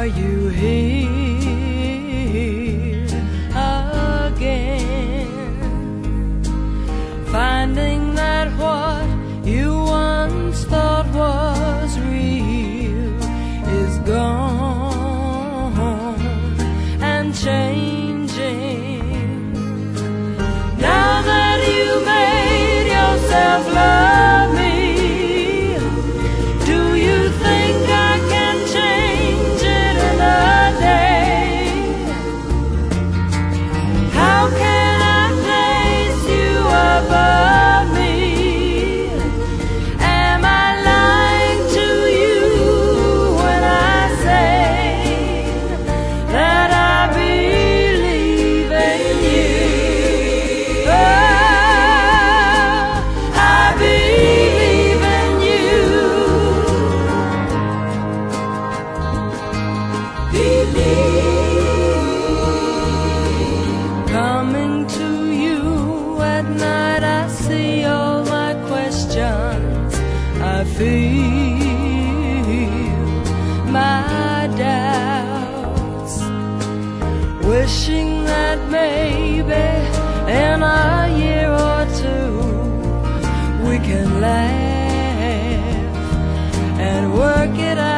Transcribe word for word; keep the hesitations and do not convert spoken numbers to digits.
Are you here again? Finding that what you once thought was real is gone and changing. Now that you made yourself love me, do you think I can change it in a day? How can I place you above me? Am I lying to you when I say that I believe in you? Oh, I believe in you. Believe. Coming to you at night, I see all my questions. I feel my doubts, wishing that maybe in a year or two we can laugh and work it out.